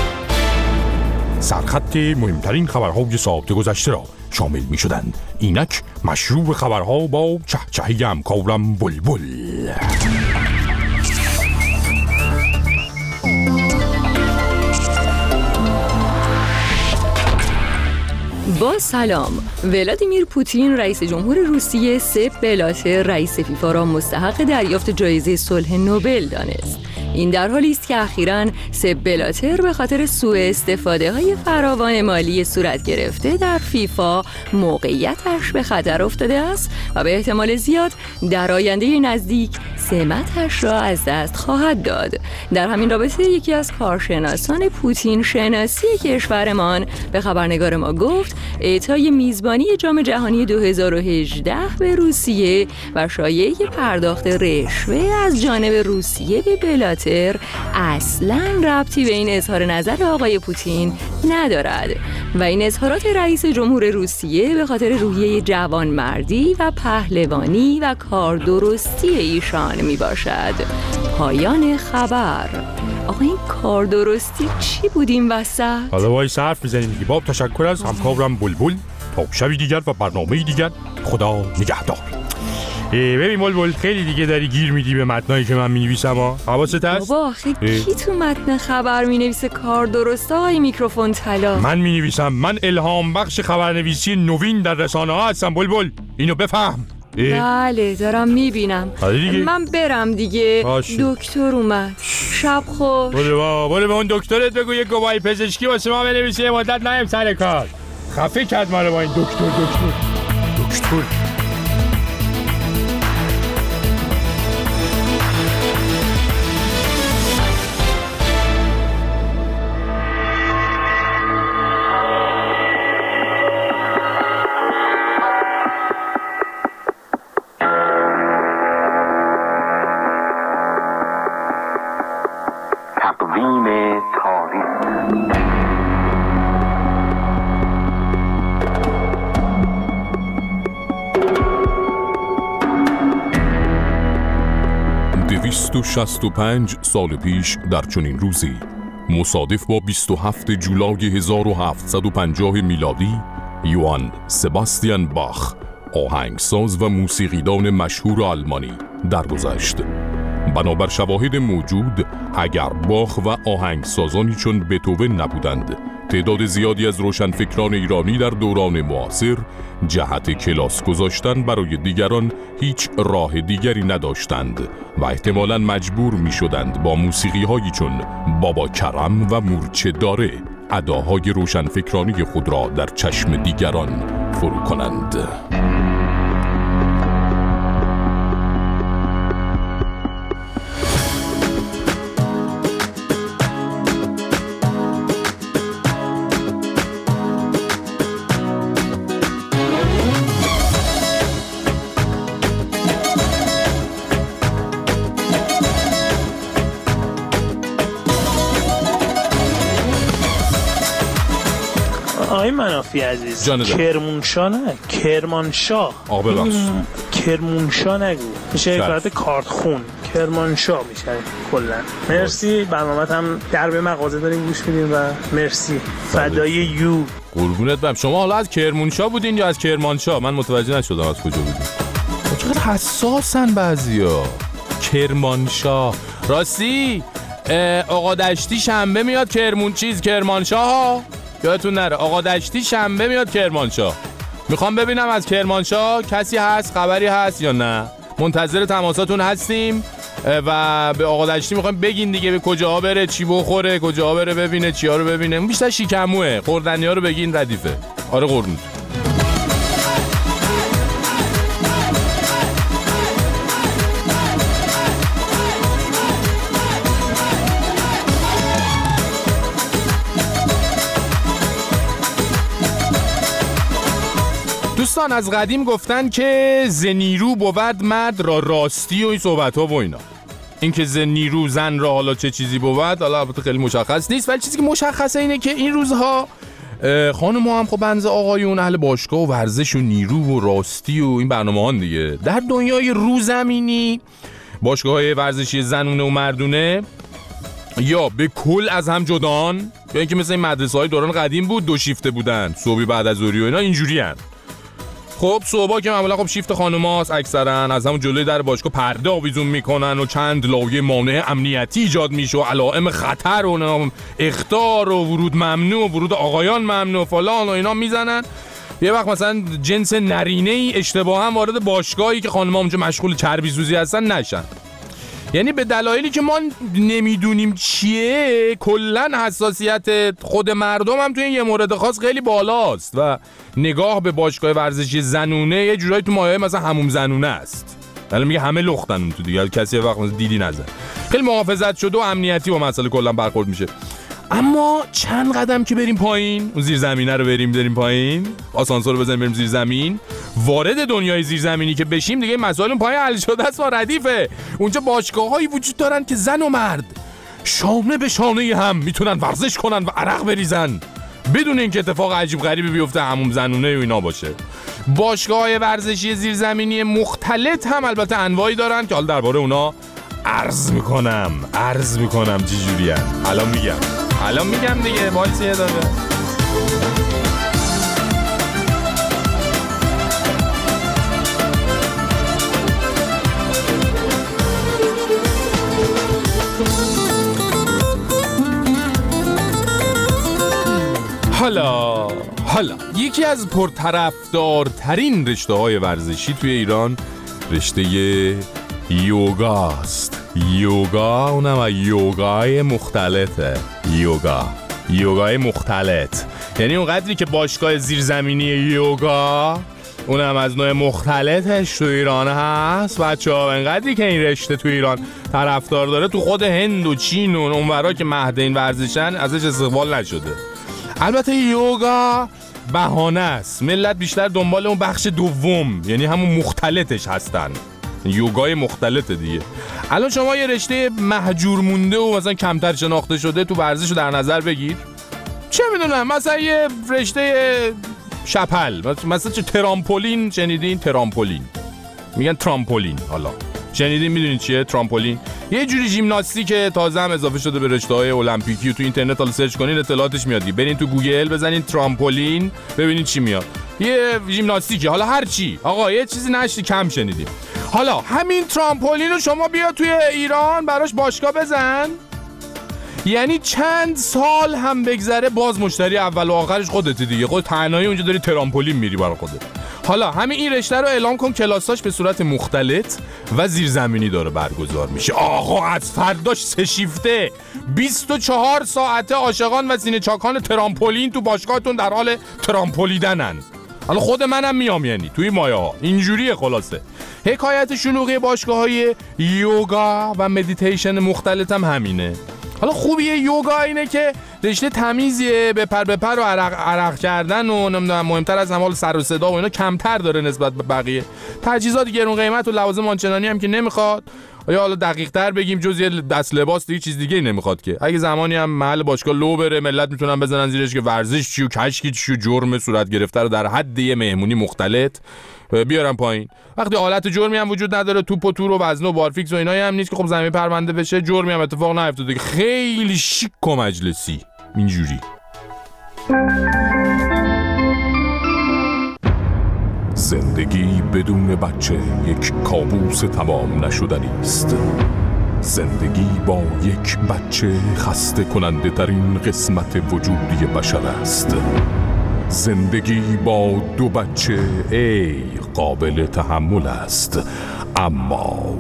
سرخط مهمترین خبرهای ساعت گذشته را شامل میشدند. اینک مشروع خبرها با چهچهی همکارم بلبل. با سلام. ولادیمیر پوتین رئیس جمهور روسیه سپ بلاتر رئیس فیفا را مستحق دریافت جایزه صلح نوبل دانست. این در حالی است که اخیراً سپ بلاتر به خاطر سوء استفاده های فراوان مالی صورت گرفته در فیفا موقعیتش به خطر افتاده است و به احتمال زیاد در آینده نزدیک سمتش را از دست خواهد داد. در همین رابطه یکی از کارشناسان پوتین شناسی کشورمان به خبرنگار ما گفت اعطای میزبانی جام جهانی 2018 به روسیه و شایعه پرداخت رشوه از جانب روسیه به بلاتر اصلاً ربطی به این اظهار نظر آقای پوتین ندارد و این اظهارات رئیس جمهور روسیه به خاطر روحیه جوانمردی و پهلوانی و کاردرستی ایشان می باشد. پایان خبر. آقا این کاردرستی چی بود این وسط؟ حالا وای حرف میزنیم دیگه. باب تشکر از همکارم بلبل. تا شبی دیگر و برنامه دیگر خدا نگهدار. ببین بلبل خیلی دیگه داری گیر میدی به متنایی که من مینویسم ها. حواست هست؟ بابا آخه کی تو متن خبر مینویسه کار درسته های میکروفون طلا؟ من مینویسم. من الهام بخش خبرنویسی نوین در رسانه ها هستم بلبل. اینو بفهم. بله دارم میبینم. من برم دیگه. دکتر اومد. شب خوش. برو به اون دکترت بگو یه گواهی پزشکی واسه ما بنویسه یه مدت نایم سر کار. خفه کرد منو با این دکتر. و 65 سال پیش در چنین روزی مصادف با 27 جولای 1750 میلادی یوهان سباستیان باخ آهنگساز و موسیقیدان مشهور آلمانی درگذشت. بنابر شواهد موجود اگر باخ و آهنگسازانی چون بتوون نبودند تعداد زیادی از روشنفکران ایرانی در دوران معاصر جهت کلاس گذاشتن برای دیگران هیچ راه دیگری نداشتند و احتمالاً مجبور می شدند با موسیقی هایی چون بابا کرم و مورچه داره اداهای روشنفکرانی خود را در چشم دیگران فرو کنند. آقای منافی عزیز کرمانشاه نه کرمانشاه کرمانشاه نگو میشه عبارت کارتخون کرمانشاه میشه کلا. مرسی برنامه‌ت هم در به مغازه داریم گوش میدیم و مرسی فدای یو. قربونت برم. شما حالا از کرمانشاه بودین یا از کرمانشاه؟ من متوجه نشدم از کجا بودین. چقدر حساسن بعضیا. کرمانشاه راستی آقا دشتی شنبه میاد کرمانشاه ها، یادتون نره آقا دشتی شنبه میاد کرمانشاه. میخوام ببینم از کرمانشاه کسی هست، خبری هست یا نه. منتظر تماساتون هستیم و به آقا دشتی میخوایم بگین دیگه به کجاها بره، چی بخوره، کجاها بره ببینه، چیا رو ببینه. بیشتر شیکموه، خوردنی ها رو بگین ردیفه. آره قربون. دوستان از قدیم گفتن که زنیرو بود مرد را راستی و این صحبت ها و اینا. این که زنیرو زن را حالا چه چیزی بود حالا البته خیلی مشخص نیست، ولی چیزی که مشخصه اینه که این روزها خانم ها هم خب بنز آقایون اهل باشگاه و ورزش و نیرو و راستی و این برنامه ها دیگه. در دنیای روزمینی باشگاه های ورزشی زنونه و مردونه یا به کل از هم جدان، یا اینکه مثل این مدرسه های دوران قدیم بود 2 شیفته بودن، صبحی بعد از ظهری و اینا اینجوری هن. خب صبح که معمولا خب شیفت خانوماست اکثرا، از همون جلوی در باشگاه پرده آویزون میکنن و چند لایه مانع امنیتی ایجاد میشه و علائم خطر و اخطار و ورود ممنوع و ورود آقایان ممنوع فلان و اینا میزنن. یه وقت مثلا جنس نرینه ای اشتباها وارد باشگاهی که خانوما اونجا مشغول چربی سوزی هستن نشن. یعنی به دلایلی که ما نمیدونیم چیه، کلن حساسیت خود مردم هم توی یه مورد خاص خیلی بالاست و نگاه به باشگاه ورزشی زنونه یه جورایی تو مایه مثلا حموم زنونه است. ولی میگه همه لختن اون تو دیگه، کسی وقت مثلا دیدی نزن. خیلی محافظت شده و امنیتی با مسئله کلا برخورد میشه. اما چند قدم که بریم پایین، اون زیرزمینه رو بریم پایین، آسانسور رو بزنیم بریم زیر زمین، وارد دنیای زیرزمینی که بشیم دیگه مسائل اون پایین حل شده است و ردیفه. اونجا باشگاه‌هایی وجود دارن که زن و مرد شانه به شانه هم میتونن ورزش کنن و عرق بریزن بدون اینکه اتفاق عجیب غریبی بیفته، حموم زنونه و اینا باشه. باشگاه‌های ورزشی زیرزمینی مختلط هم البته انواعی دارن که حالا درباره اونا عرض میکنم چه جوریه. الان میگم دیگه، وایس یه دقیقه. حالا یکی از پرطرفدارترین رشته‌های ورزشی توی ایران رشته یوگاست. یوگا اونم یوگای مختلطه. یوگای مختلط یعنی اون قدری که باشگاه زیرزمینی یوگا اونم از نوع مختلطش تو ایران هست بچه‌ها، انقدری که این رشته تو ایران طرفدار داره، تو خود هند و چین و اونورا که مهد این ورزشن ازش استقبال نشده. البته یوگا بهانه است، ملت بیشتر دنبال اون بخش دوم یعنی همون مختلطش هستن. یوگای مختلطه دیگه. الان شما یه رشته مهجور مونده و مثلا کمتر شناخته شده تو ورزش رو در نظر بگیر، چه میدونم مثلا یه رشته شپل، مثلا چه ترامپولین شنیدین؟ ترامپولین میگن ترامپولین، حالا شنیدین؟ میدونین چیه ترامپولین؟ یه جوری ژیمناستیکه تازه هم اضافه شده به رشته‌های المپیکی و تو اینترنت حالا سرچ کنین اطلاعاتش میاد. برین تو گوگل بزنین ترامپولین ببینین چی میاد. یه ژیمناستیکه، حالا هر چی آقا، یه چیزی نشتی کم شنیدیم. حالا همین ترامپولین رو شما بیا توی ایران براش باشگاه بزن، یعنی چند سال هم بگذره باز مشتری اول و آخرش خودتی دیگه، خود تنهایی اونجا داری ترامپولین میری برای خودت. حالا همین این رشته رو اعلام کن کلاساش به صورت مختلط و زیرزمینی داره برگزار میشه. آقا از فرداش 3 شیفته 24 ساعته عاشقان و سینه چاکان ترامپولین تو باشگاهتون در حال ترامپولیدنن. حالا خود منم میام، یعنی توی مایه ها اینجوریه. خلاصه حکایت شلوغی باشگاه‌های یوگا و مدیتیشن مختلط هم همینه. حالا خوبیه یوگا اینه که رشته تمیزیه، بپر و عرق کردن و نمیدونم مهمتر از همه سر و صدا و اینا کمتر داره نسبت به بقیه. تجهیزات گرون قیمت و لوازم آنچنانی هم که نمیخواد، یا حالا دقیق تر بگیم جز یه دست لباس دیگه چیز دیگه نمیخواد که. اگه زمانی هم محل باشگاه لو بره ملت میتونن بزنن زیرش که ورزش چی و کشکی چی و جرم صورت گرفته رو در حد یه مهمونی مختلط بیارم پایین. وقتی حالت جرمی هم وجود نداره، توپ و تور و وزن و بارفیکس و اینایی هم نیست که خب زمین پرونده بشه، جرمی هم اتفاق نیفتاده، خیلی شیک و مجلسی اینجوری. زندگی بدون بچه یک کابوس تمام نشدنی است. زندگی با یک بچه خسته کننده ترین قسمت وجودی بشر است. زندگی با 2 بچه ای قابل تحمل است، اما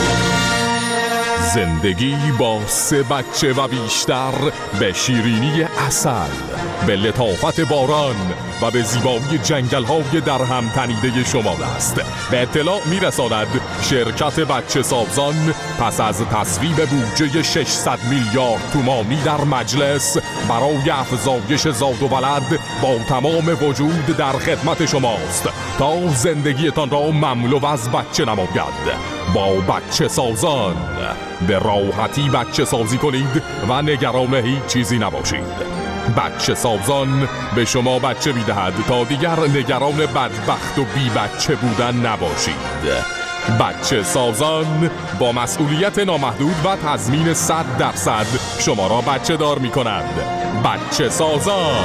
زندگی با 3 بچه و بیشتر به شیرینی عسل، به لطافت باران و به زیبایی جنگل‌های در هم تنیده شمال است. به اطلاع می‌رساند شرکت بچه سازان پس از تصویب بودجه 600 میلیارد تومانی در مجلس برای افزایش زاد و ولد با تمام وجود در خدمت شماست تا زندگیتان را مملو از بچه نماید. با بچه سازان به راحتی بچه سازی کنید و نگران هیچ چیزی نباشید. بچه سازان به شما بچه میدهد تا دیگر نگران بدبخت و بی بچه بودن نباشید. بچه سازان با مسئولیت نامحدود و تضمین 100% شما را بچه دار می کند. بچه سازان.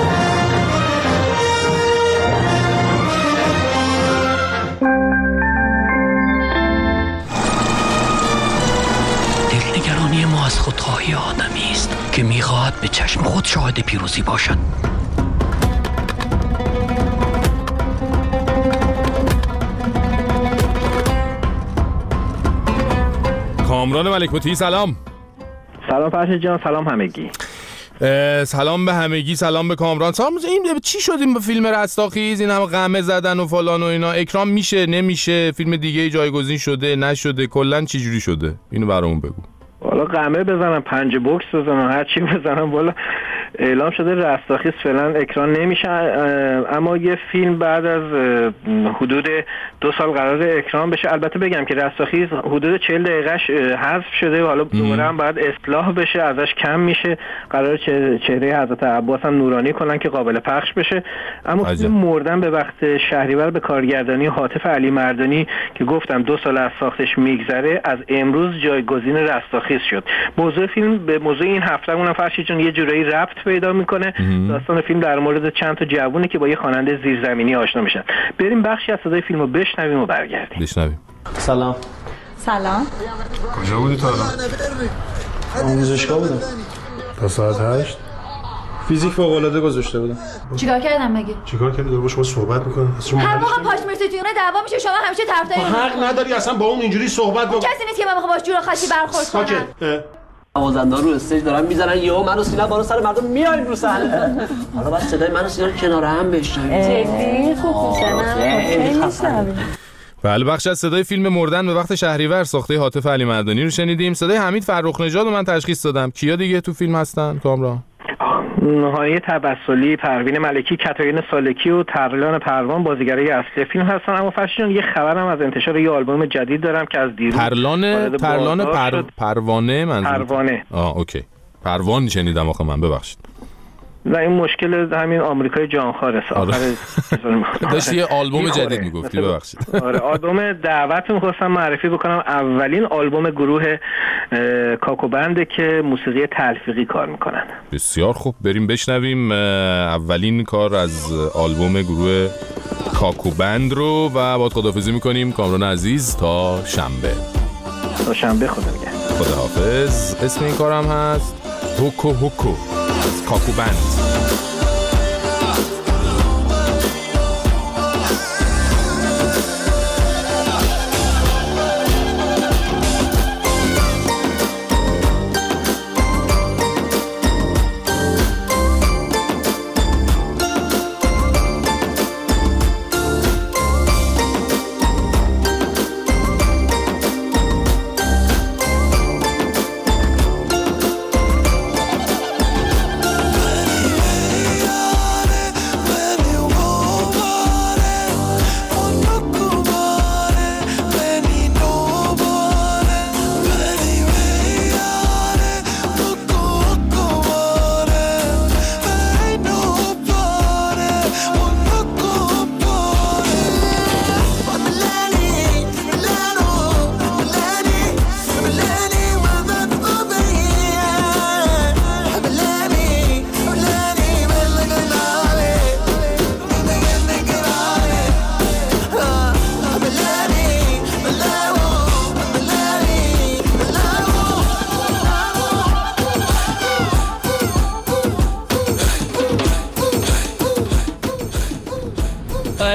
دلنگرانی ما از خودخواهی آدمی است که میخواهد به چشم خود شاهد پیروزی باشد. کامران ملکوتی سلام. سلام فرشید جان، سلام همگی. سلام به همگی، سلام به کامران. سلام. این چی شدیم با فیلم رستاخیز؟ این هم غمه زدن و فلان و اینا، اکرام میشه نمیشه، فیلم دیگه جایگزین شده نشده، کلا چی جوری شده؟ اینو برامون بگو. والا غمه بزنم، 5 بوکس بزنم، هر چی بزنم، والا اعلام شده رستاخیز فعلا اکران نمیشه، اما یه فیلم بعد از حدود 2 سال قرار اکران بشه. البته بگم که رستاخیز حدود 40 دقیقهش حذف شده و حالا دوباره هم باید اصلاح بشه، ازش کم میشه. قرار چهره حضرت عباس هم نورانی کنن که قابل پخش بشه. اما فیلم مردن به وقت شهریور به کارگردانی حاطف علی مردانی که گفتم 2 سال از ساختش میگذره، از امروز جایگزین رستاخیز شد. موضوع فیلم به موضوع این هفته مونم فرشید جون یه جورایی ربط پیدا میکنه. داستان فیلم در مورد چند تا جوونی که با یه خواننده زیرزمینی آشنا میشن. بریم بخشی از صدای فیلمو بشنویم و برگردیم. بشنویم. سلام. کجا بودی تا الان؟ آموزشگاه بودم. تا ساعت 8 فیزیک فوق العاده گذاشته بودم. چیکار کردم مگه؟ چیکار کردی؟ داره با شما صحبت میکنه. هر موقع پاش میرسه جوره دعوا میشه، شما همیشه طرفدار حق نداری اصلا با اون اینجوری صحبت بکن. کسی نیست که من بخوام باش جوره خاصی برخورد کنم. نوازنده رو استیج دارن میزنن، یهو منو سینا بالا سر مردم میایم رو صحنه. حالا بعد صدای منو سینا کنار هم بشنویم. جدی خوب میشنم. بله، بخش از صدای فیلم مردن به وقت شهریور ساخته حاطف علی مردانی رو شنیدیم. صدای حمید فرخ نژاد رو من تشخیص دادم. کیا دیگه تو فیلم هستن کامران؟ نهایی تبسلی، پروین ملکی، کتایین سالکی و ترلان پروان بازیگرای اصلی فیلم هستن. اما فرشید یه خبرم از انتشار یه آلبوم جدید دارم که از دیروز پروانه منظور. پروانه. اوکی. پروان شنیدم آخه من، ببخشید. و این مشکل همین آمریکای جانخواره. داشت یه آلبوم جدید میگفتی، ببخشید. آره، آلبوم دعوت می‌خواستم معرفی بکنم. اولین آلبوم گروه کاکوبنده که موسیقی تلفیقی کار میکنن. بسیار خوب، بریم بشنویم اولین کار از آلبوم گروه کاکوبند رو و باید خداحافظی میکنیم. کامران عزیز تا شنبه. تا شنبه خدا نگهدار. خداحافظ. اسم این کارم هست هوکو هوکو از کاکوبند.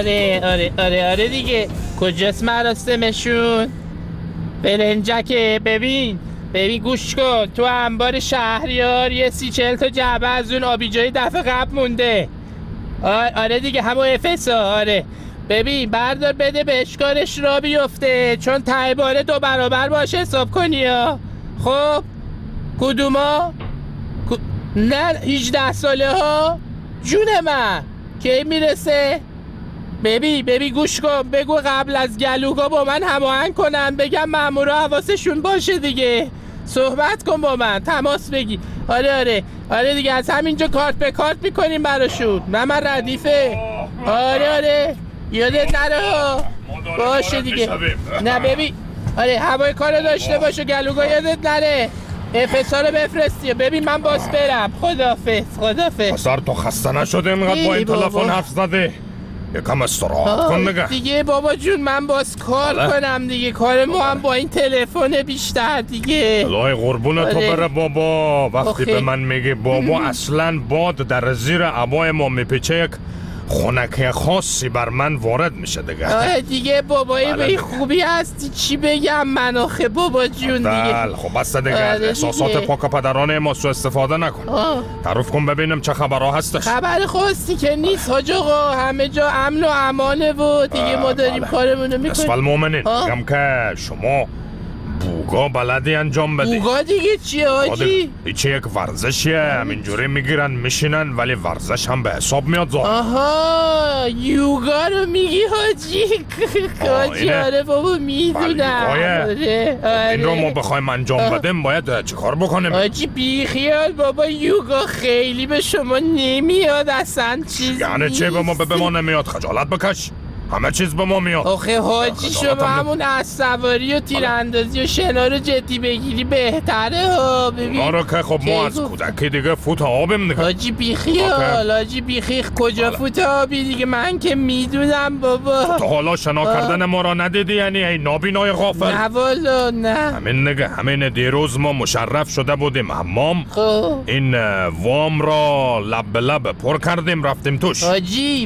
آره دیگه. کجاست مراسمشون؟ بلنجکه. ببین گوش کن، تو انبار شهریار یه 30-40 تا جعبه از اون آبیجای دفعه قبل مونده. آره دیگه، همون افسا. آره ببین بردار بده به اشکارش را بیفته، چون ته باره 2 برابر باشه حساب کنی ها. خب کدوما؟ نه 18 ساله ها. جون من کی میرسه؟ ببین گوش کن، بگو قبل از گلوگا با من هماهنگ کنن، بگم مامورا حواسشون باشه دیگه. صحبت کن با من، تماس بگی. آره دیگه، از همینجا کارت به کارت میکنیم براشون. من ردیفه. آره یادت نره. باشه دیگه. نه ببین، آره هوای کارو داشته باشه، گلوگا یادت نره. افسا رو بفرستی. ببین من باز برم. خدافظ. پسر تو خسته نشده اینقدر با این تلفن حرف زده؟ یکم استراحت کن دیگه بابا جون، من باز کار کنم دیگه. کار ما هم با این تلفن بیشتر دیگه. الهی قربون تو بره بابا. وقتی به من میگه بابا اصلا باد در زیر عبای ما میپیچه، یک خونکه خاصی بر من وارد میشه دیگه. دیگه بابایی به خوبی هستی، چی بگم من آخه بابا جون دیگه. خب بسته دیگه، از احساسات پاک پدرانه ما سو استفاده نکن. تعریف کن ببینم چه خبرها هستش. خبر خواستی که نیست حاج آقا، همه جا امن و امانه و دیگه ما داریم کارمونو میکنیم. نصف المؤمنین میگم که شما بوگا بلدی انجام بدی. بوگا دیگه چیه حاجی؟ هیچ یک ورزشیه، همینجوری میگیرن میشینن ولی ورزش هم به حساب میاد زار. آها یوگا رو میگی حاجی؟ آره بابا میدونم. این رو ما بخوایم انجام بدیم باید چه کار بکنیم؟ حاجی بیخیال بابا، یوگا خیلی به شما نمیاد اصلا. چیز یعنی چه به ما نمیاد؟ خجالت بکش، همه چیز به ما میاد. آخه حاجی شما همون اسواری و تیراندازی و شنا رو جدی بگیری بهتره ها. ببین اونا رو که خب ما از کودکی دیگه فوت آبیم دیگه. حاجی بیخیال کجا فوت آبی دیگه؟ من که میدونم بابا. تو حالا شنا کردن ما را ندیدی یعنی ای نابینای غافل؟ نه والا نه. همین دیروز ما مشرف شده بودیم حمام. این وام را لب به لب پر کردیم رفتیم توش. حاجی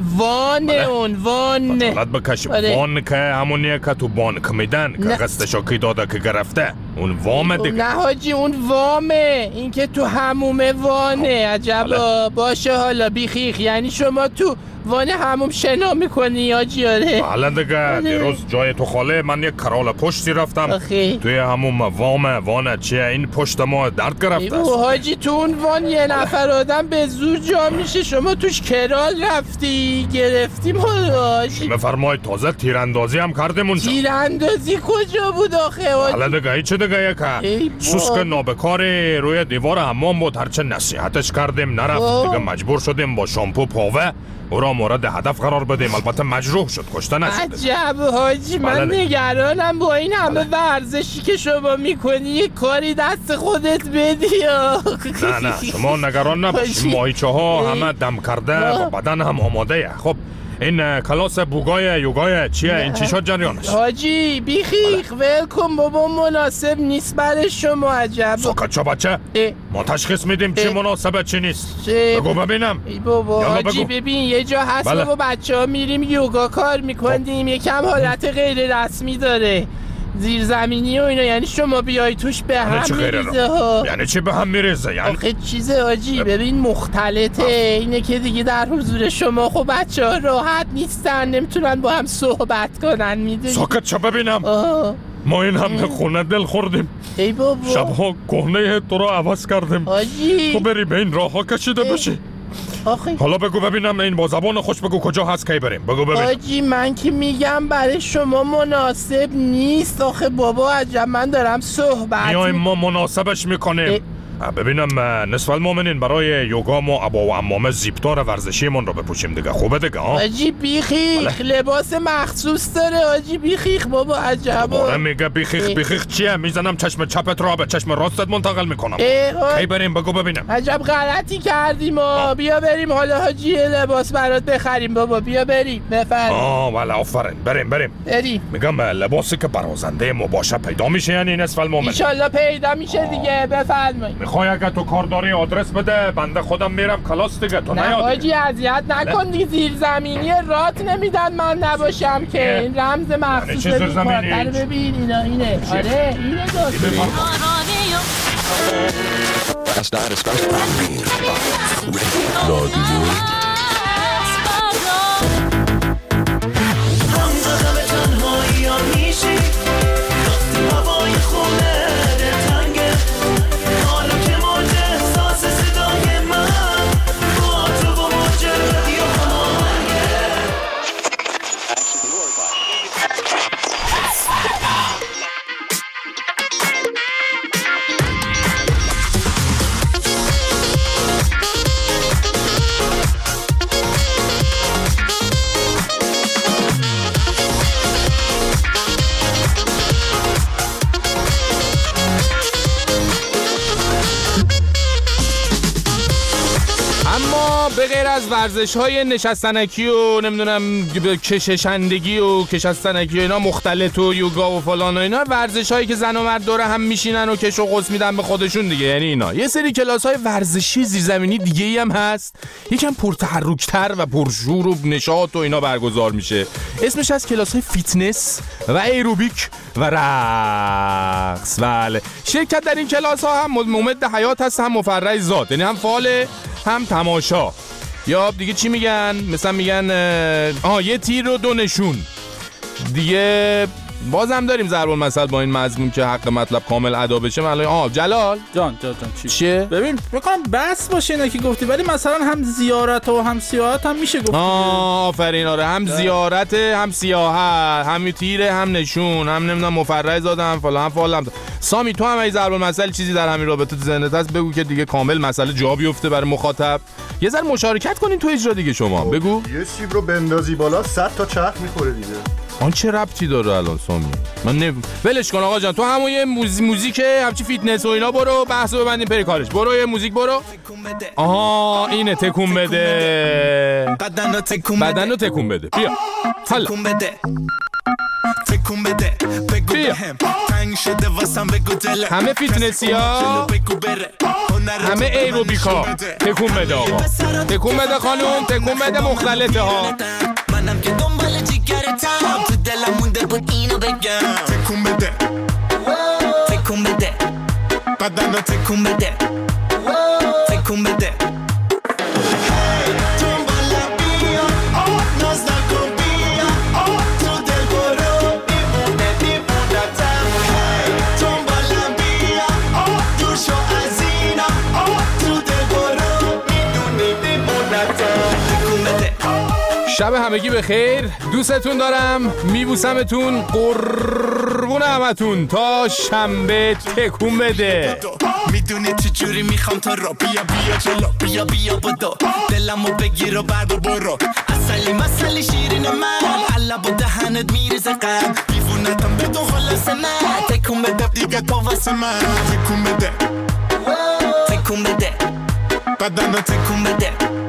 وان بکش. وان که همونیه که تو بانک میدن که قسطشو کی داده که گرفته، اون وامه دیگه. نه حاجی اون وامه، این که تو همومه وانه. عجبا. باشه حالا بیخیخ، یعنی شما تو وان هموم شنا میکنی حاجی؟ آره بله دیگه. دیروز جای تو خاله من یک کرال پشتی رفتم توی هموم وانه چیه این پشت ما درد گرفته است. حاجی تو اون وان یه نفر آدم به زور جا میشه، شما توش کرال رفتی گرفتیم. حاجی بفرمایید، تازه تیراندازی هم کردیم اونجا. تیراندازی کجا بود آخه حاجی؟ بله دیگه هیچ دیگه که سوسک نابکاری روی دیوار حمام بود، هرچه نصیحتش کردیم نرفت دیگه، مجبور شدیم با شامپو پاوه او را مورد هدف قرار بدیم. البته مجروح شد، کشته نشد. عجب حاجی، من نگرانم با این همه ورزشی که شما میکنی یه کاری دست خودت بدی. نه شما نگران نباش، ماهیچه ها همه دم کرده و بدن هم آماده. خب این کلاس بوگای یوگای چیه؟ این چی شد جریانش؟ حاجی بیخیخ ول کن بابا، مناسب نیست برای شما. عجب ساکت شو بچه، ما تشخیص میدیم چی مناسبه چی نیست. بگو ببینم. بابا حاجی ببین یه جا هست بابا، بچه ها میریم یوگا کار میکنیم، یکم حالت غیر رسمی داره، زیرزمینی و اینا، یعنی شما بیای توش به هم میریزه ها. یعنی چی به هم میریزه؟ یعنی آخه چیزه حاجی ببین مختلطه. اینه که دیگه در حضور شما خب بچه ها راحت نیستن، نمیتونن با هم صحبت کنن. میدونی ساکت شو ببینم. ما این همه خونه دل خوردیم، ای بابا شبها کهنه تو رو عوض کردیم تو بری به این راه ها کشیده بشی. حالا بگو ببینم، این با زبان خوش بگو کجا هست کی بریم. بگو ببینم. حاجی من که میگم برای شما مناسب نیست. آخه بابا عجب من دارم صحبت میایم ما مناسبش میکنیم. ببینم نصف المؤمنین برای یوگا ما عبا و عمامه زیبدار ورزشیمون رو بپوشیم دیگه. خوبه دیگه ها؟ حاجی بیخیخ لباس مخصوص داره حاجی بیخیخ بابا. عجبا میگه بیخیخ چیه؟ میزنم چشم چپت را به چشم راستت منتقل میکنم. کی بریم بگو ببینم. عجب غلطی کردیم بیا بریم حالا حاجی لباس برات بخریم بابا. بیا بریم بفرم. ولی آفرین بریم. میگم لباسی که برازنده مباشه پیدا میشه یعنی نصف المؤمن. ان شاء الله پیدا میشه دیگه. بفرمایید. میخوای اگه تو کار داری آدرس بده، بنده خودم میرم کلاس دیگه. تو نه حاجی اذیت نکن دیگه، زیرزمینی رات نمیدن من نباشم که. این رمز مخصوص بیکارتر ببین اینا اینه. آره اینه دوست. به غیر از ورزش‌های نشستنکی و نمیدونم کششندگی و کشستنکی و اینا، مختلط و یوگا و فلان و اینا، ورزش‌هایی که زن و مرد دوره هم میشینن و کش و قوس میدن به خودشون دیگه. یعنی اینا یه سری کلاس‌های ورزشی زیرزمینی دیگه‌ای هم هست، یکم پرتحرک‌تر و پرشور و نشاط و اینا برگزار میشه. اسمش از کلاس‌های فیتنس و ایروبیک و رقص. بله، شرکت در این کلاس‌ها هم ممد حیات هست، هم مفرح ذات، یعنی هم فعال هم تماشا. یا دیگه چی میگن؟ مثلا میگن یه تیر و دو نشون. دیگه بازم داریم ضرب المثل با این مضمون که حق مطلب کامل ادا بشه. مثلا جلال جان چیه؟ ببین بکنم بس باشه اینا که گفتی، ولی مثلا هم زیارت و هم سیاحت هم میشه گفت. آفرین. آره، هم زیارت هم سیاحت، هم تیر هم نشون، هم نمیدونم مفرح زاده، هم فلان هم فعال. سامی تو هم ای ضرب المثل چیزی در همین رابطه تو ذهنت هست بگو که دیگه کامل مسئله جا بیفته برای مخاطب. یه ذره مشارکت کنین تو اجرا دیگه. شما بگو. یه سیب رو بندازی بالا 100 تا چرخ میخوره دیگه. آن چه ربطی داره الان سامی؟ من ولش کن آقا جان، تو همون یه موزیک همچی فیتنس و اینا برو، بحثو ببندیم پری کارش. برو یه موزیک برو. اینه تکون بده. بدن رو تکون بده. بیا حالا تکون بده بگو بهم تنگ شده واسم بگو دلم، همه فیتنسی ها، همه ایروبیکا. تکون بده آقا، تکون بده خانوم، تکون بده مختلطه ها. منم که دنبال جیگرتم، تو دلم مونده بود اینو بگم. تکون بده تکون بده بدن رو تکون بده تکون بده. شب همگی بخیر، دوستتون دارم، میبوسمتون، قربون همتون. تا شنبه تکون بده. میدونی چی جوری میخوام تو رو، بیا جلو، بیا بدو، دلمو بگیر و برد برو. اصلی مسئله شیرین من، حالا با دهنت میریزه قم، دیوونتم بدون خلاص من. تکون بده دیگه تو واسه من. تکون بده بدن رو تکون بده